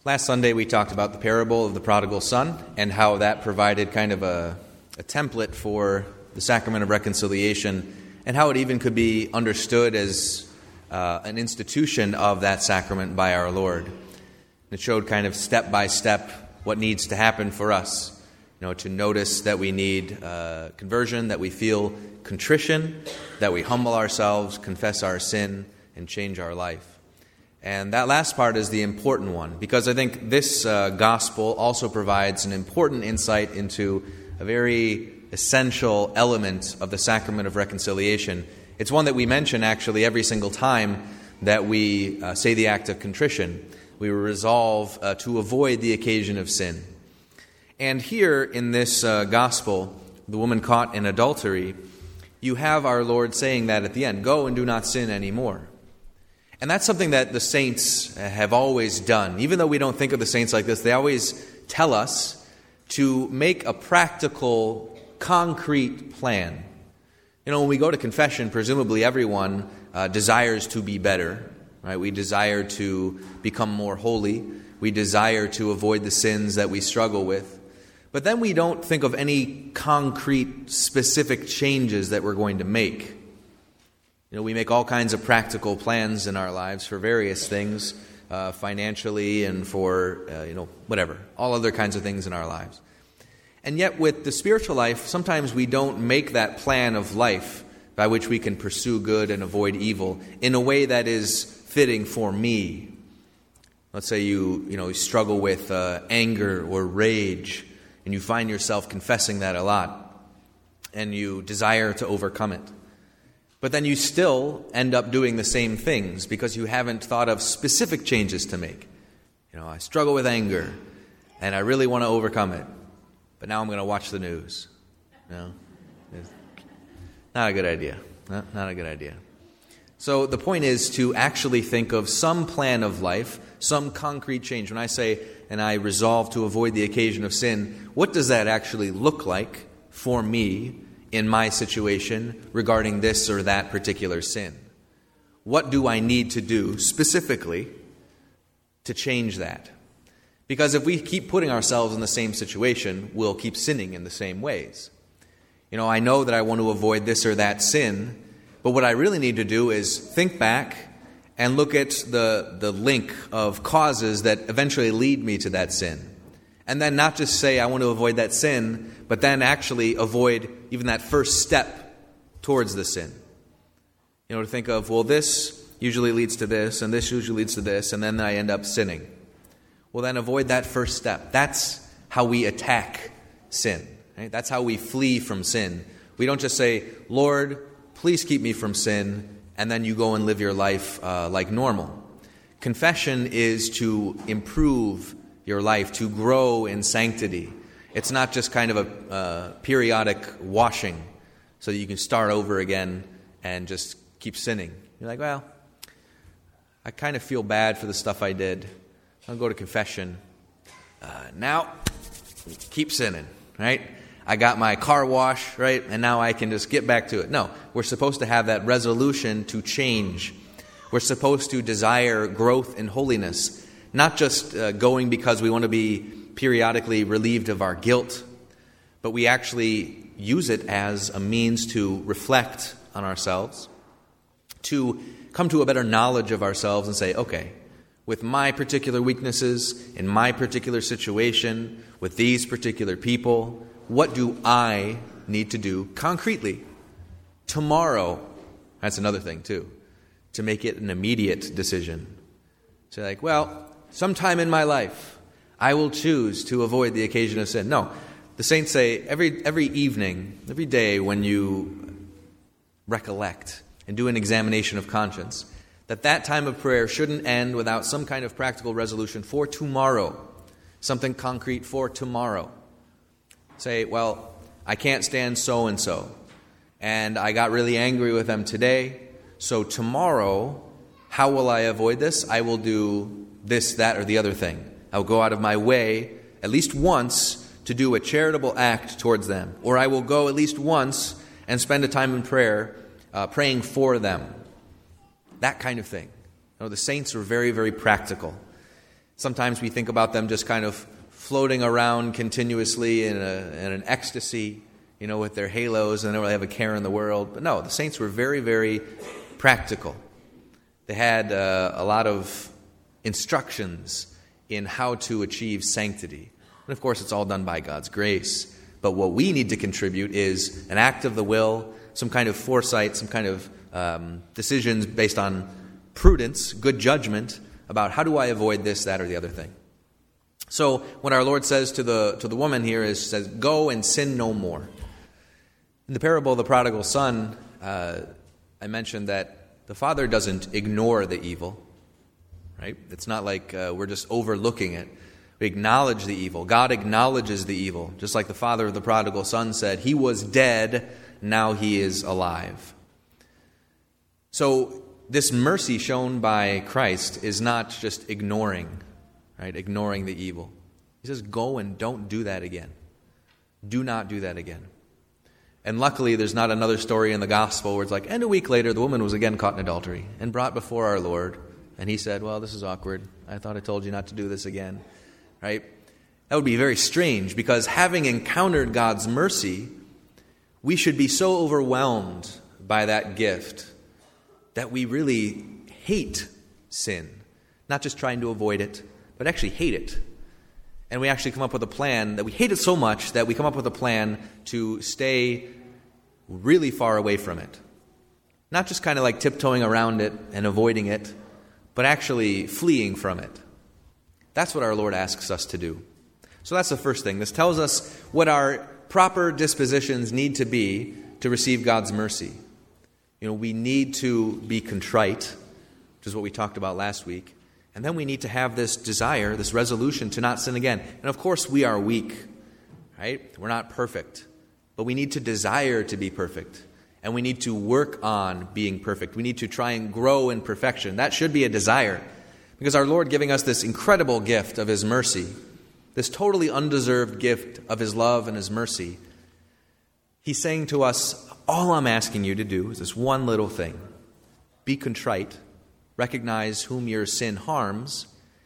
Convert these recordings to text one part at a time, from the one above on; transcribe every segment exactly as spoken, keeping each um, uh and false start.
Last Sunday we talked about the parable of the prodigal son and how that provided kind of a, a template for the sacrament of reconciliation and how it even could be understood as uh, an institution of that sacrament by our Lord. It showed kind of step by step what needs to happen for us, you know, to notice that we need uh, conversion, that we feel contrition, that we humble ourselves, confess our sin, and change our life. And that last part is the important one, because I think this uh, gospel also provides an important insight into a very essential element of the sacrament of reconciliation. It's one that we mention actually every single time that we uh, say the act of contrition. We resolve uh, to avoid the occasion of sin. And here in this uh, gospel, the woman caught in adultery, you have our Lord saying that at the end, "Go and do not sin anymore." And that's something that the saints have always done. Even though we don't think of the saints like this, they always tell us to make a practical, concrete plan. You know, when we go to confession, presumably everyone uh, desires to be better, right? We desire to become more holy. We desire to avoid the sins that we struggle with. But then we don't think of any concrete, specific changes that we're going to make. You know, we make all kinds of practical plans in our lives for various things, uh, financially and for, uh, you know, whatever, all other kinds of things in our lives. And yet with the spiritual life, sometimes we don't make that plan of life by which we can pursue good and avoid evil in a way that is fitting for me. Let's say you, you know, you struggle with uh, anger or rage, and you find yourself confessing that a lot, and you desire to overcome it. But then you still end up doing the same things because you haven't thought of specific changes to make. You know, I struggle with anger, and I really want to overcome it, but now I'm going to watch the news. You know, it's not a good idea. Not, not a good idea. So the point is to actually think of some plan of life, some concrete change. When I say, and I resolve to avoid the occasion of sin, what does that actually look like for me in my situation regarding this or that particular sin? What do I need to do specifically to change that? Because if we keep putting ourselves in the same situation, we'll keep sinning in the same ways. You know, I know that I want to avoid this or that sin, but what I really need to do is think back and look at the, the link of causes that eventually lead me to that sin. And then not just say, I want to avoid that sin, but then actually avoid even that first step towards the sin. You know, to think of, well, this usually leads to this, and this usually leads to this, and then I end up sinning. Well, then avoid that first step. That's how we attack sin. Right? That's how we flee from sin. We don't just say, Lord, please keep me from sin, and then you go and live your life uh, like normal. Confession is to improve your life, to grow in sanctity. It's not just kind of a uh, periodic washing so that you can start over again and just keep sinning. You're like, well, I kind of feel bad for the stuff I did. I'll go to confession. Uh, now, keep sinning, right? I got my car wash, right? And now I can just get back to it. No, we're supposed to have that resolution to change. We're supposed to desire growth in holiness, not just uh, going because we want to be periodically relieved of our guilt, but we actually use it as a means to reflect on ourselves, to come to a better knowledge of ourselves and say, okay, with my particular weaknesses, in my particular situation, with these particular people, what do I need to do concretely tomorrow? That's another thing too, to make it an immediate decision. So like, well, sometime in my life, I will choose to avoid the occasion of sin. No, the saints say every every evening, every day when you recollect and do an examination of conscience, that that time of prayer shouldn't end without some kind of practical resolution for tomorrow, something concrete for tomorrow. Say, well, I can't stand so-and-so, and I got really angry with them today, so tomorrow, how will I avoid this? I will do this, that, or the other thing. I'll go out of my way at least once to do a charitable act towards them. Or I will go at least once and spend a time in prayer, uh, praying for them. That kind of thing. You know, the saints were very, very practical. Sometimes we think about them just kind of floating around continuously in, a, in an ecstasy, you know, with their halos, and they don't really have a care in the world. But no, the saints were very, very practical. They had uh, a lot of instructions in how to achieve sanctity. And of course, it's all done by God's grace. But what we need to contribute is an act of the will, some kind of foresight, some kind of um, decisions based on prudence, good judgment about how do I avoid this, that, or the other thing. So what our Lord says to the to the woman here is, says, go and sin no more. In the parable of the prodigal son, uh, I mentioned that the father doesn't ignore the evil, right? It's not like uh, we're just overlooking it. We acknowledge the evil. God acknowledges the evil. Just like the father of the prodigal son said, he was dead, now he is alive. So this mercy shown by Christ is not just ignoring, right? Ignoring the evil. He says, go and don't do that again. Do not do that again. And luckily, there's not another story in the gospel where it's like, and a week later, the woman was again caught in adultery and brought before our Lord. And he said, well, this is awkward. I thought I told you not to do this again. Right? That would be very strange, because having encountered God's mercy, we should be so overwhelmed by that gift that we really hate sin. Not just trying to avoid it, but actually hate it. And we actually come up with a plan that we hate it so much that we come up with a plan to stay really far away from it. Not just kind of like tiptoeing around it and avoiding it, but actually fleeing from it. That's what our Lord asks us to do. So that's the first thing. This tells us what our proper dispositions need to be to receive God's mercy. You know, we need to be contrite, which is what we talked about last week. And then we need to have this desire, this resolution to not sin again. And of course, we are weak, right? We're not perfect. But we need to desire to be perfect. And we need to work on being perfect. We need to try and grow in perfection. That should be a desire. Because our Lord giving us this incredible gift of His mercy, this totally undeserved gift of His love and His mercy, He's saying to us, all I'm asking you to do is this one little thing. Be contrite, recognize whom your sin harms,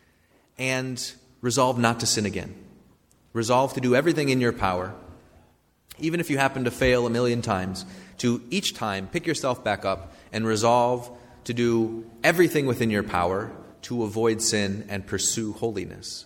and resolve not to sin again. Resolve to do everything in your power, even if you happen to fail a million times, to each time pick yourself back up and resolve to do everything within your power to avoid sin and pursue holiness.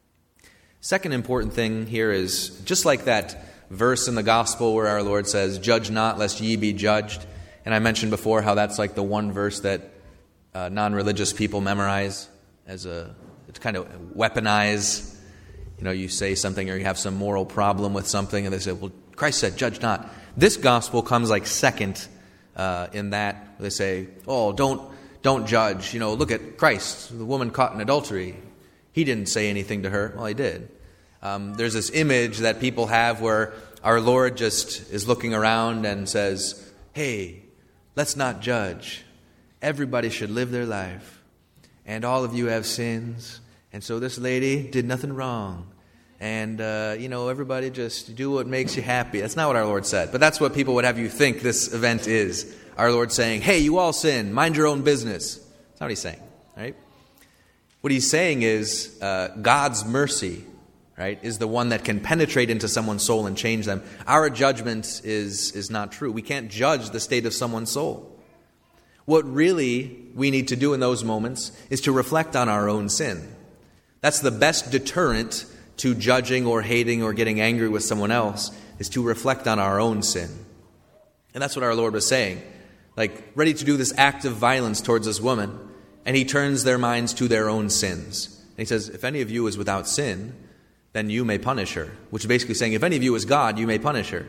Second important thing here is, just like that verse in the gospel where our Lord says, judge not lest ye be judged. And I mentioned before how that's like the one verse that uh, non-religious people memorize as a, it's kind of weaponize. You know, you say something or you have some moral problem with something and they say, well, Christ said, judge not. This gospel comes like second uh, in that. They say, oh, don't Don't judge. You know, look at Christ, the woman caught in adultery. He didn't say anything to her. Well, he did. Um, there's this image that people have where our Lord just is looking around and says, hey, let's not judge. Everybody should live their life. And all of you have sins. And so this lady did nothing wrong. And, uh, you know, everybody just do what makes you happy. That's not what our Lord said. But that's what people would have you think this event is. Our Lord saying, hey, you all sin. Mind your own business. That's not what He's saying, right? What He's saying is uh, God's mercy, right, is the one that can penetrate into someone's soul and change them. Our judgment is, is not true. We can't judge the state of someone's soul. What really we need to do in those moments is to reflect on our own sin. That's the best deterrent to judging or hating or getting angry with someone else, is to reflect on our own sin. And that's what our Lord was saying. Like, ready to do this act of violence towards this woman, and He turns their minds to their own sins. And He says, if any of you is without sin, then you may punish her. Which is basically saying, if any of you is God, you may punish her.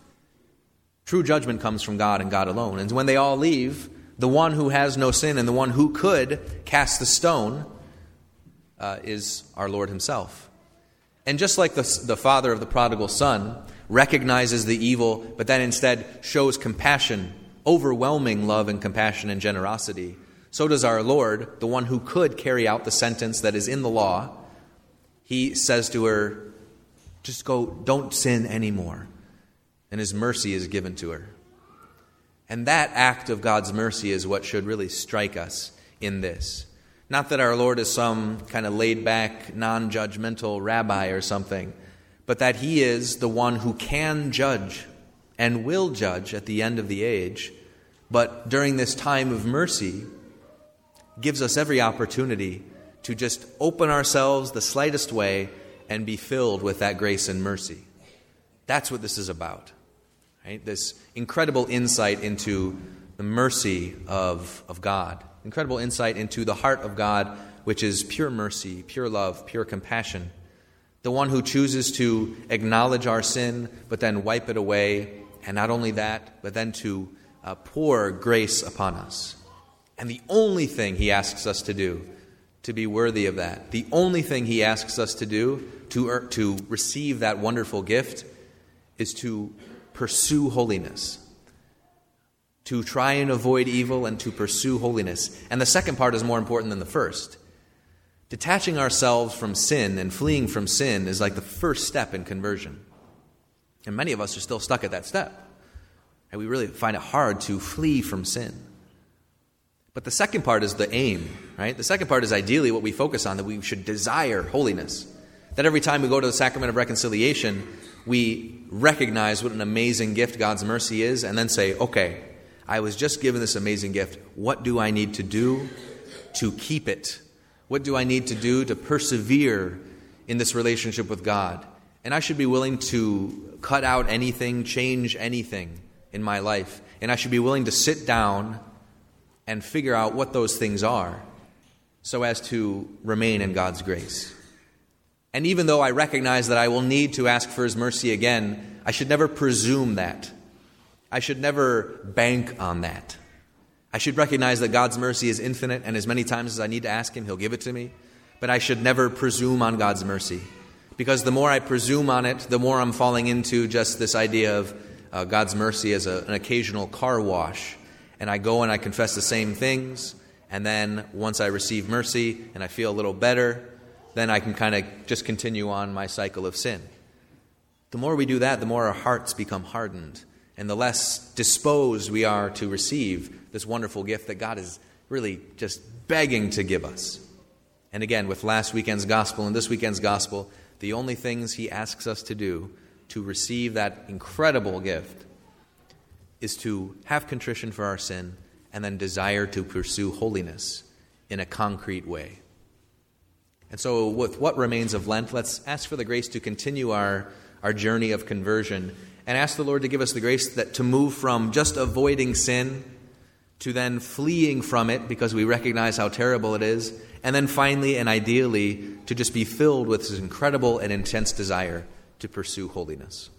True judgment comes from God and God alone. And when they all leave, the one who has no sin and the one who could cast the stone uh, is our Lord Himself. And just like the, the father of the prodigal son recognizes the evil, but then instead shows compassion, overwhelming love and compassion and generosity, so does our Lord, the one who could carry out the sentence that is in the law. He says to her, just go, don't sin anymore. And His mercy is given to her. And that act of God's mercy is what should really strike us in this. Not that our Lord is some kind of laid-back, non-judgmental rabbi or something, but that he is the one who can judge and will judge at the end of the age, but during this time of mercy gives us every opportunity to just open ourselves the slightest way and be filled with that grace and mercy. That's what this is about, right? This incredible insight into the mercy of, of God, incredible insight into the heart of God, which is pure mercy, pure love, pure compassion. The one who chooses to acknowledge our sin, but then wipe it away, and not only that, but then to uh, pour grace upon us. And the only thing he asks us to do to be worthy of that, the only thing he asks us to do to, er, to receive that wonderful gift is to pursue holiness, to try and avoid evil and to pursue holiness. And the second part is more important than the first. Detaching ourselves from sin and fleeing from sin is like the first step in conversion. And many of us are still stuck at that step. And we really find it hard to flee from sin. But the second part is the aim, right? The second part is ideally what we focus on, that we should desire holiness. That every time we go to the sacrament of reconciliation, we recognize what an amazing gift God's mercy is, and then say, okay, I was just given this amazing gift. What do I need to do to keep it? What do I need to do to persevere in this relationship with God? And I should be willing to cut out anything, change anything in my life. And I should be willing to sit down and figure out what those things are so as to remain in God's grace. And even though I recognize that I will need to ask for his mercy again, I should never presume that. I should never bank on that. I should recognize that God's mercy is infinite, and as many times as I need to ask him, he'll give it to me. But I should never presume on God's mercy, because the more I presume on it, the more I'm falling into just this idea of uh, God's mercy as a, an occasional car wash. And I go and I confess the same things, and then once I receive mercy and I feel a little better, then I can kind of just continue on my cycle of sin. The more we do that, the more our hearts become hardened, and the less disposed we are to receive this wonderful gift that God is really just begging to give us. And again, with last weekend's gospel and this weekend's gospel, the only things he asks us to do to receive that incredible gift is to have contrition for our sin and then desire to pursue holiness in a concrete way. And so with what remains of Lent, let's ask for the grace to continue our, our journey of conversion, and ask the Lord to give us the grace that to move from just avoiding sin to then fleeing from it because we recognize how terrible it is, and then finally and ideally to just be filled with this incredible and intense desire to pursue holiness.